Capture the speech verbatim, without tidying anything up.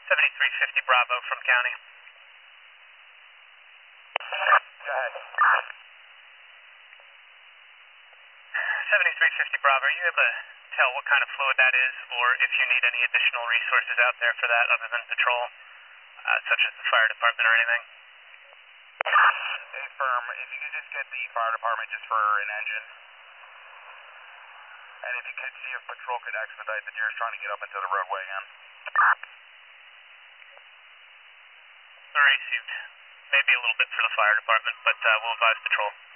seventy-three fifty Bravo from county. Go ahead. seventy-three fifty Bravo, are you able to tell what kind of fluid that is, or if you need any additional resources out there for that other than patrol, uh, such as the fire department or anything? Hey, firm, if you could just get the fire department just for an engine. And if you could see if patrol could expedite the deers trying to get up into the roadway again. Received. Maybe a little bit for the fire department, but uh, we'll advise patrol.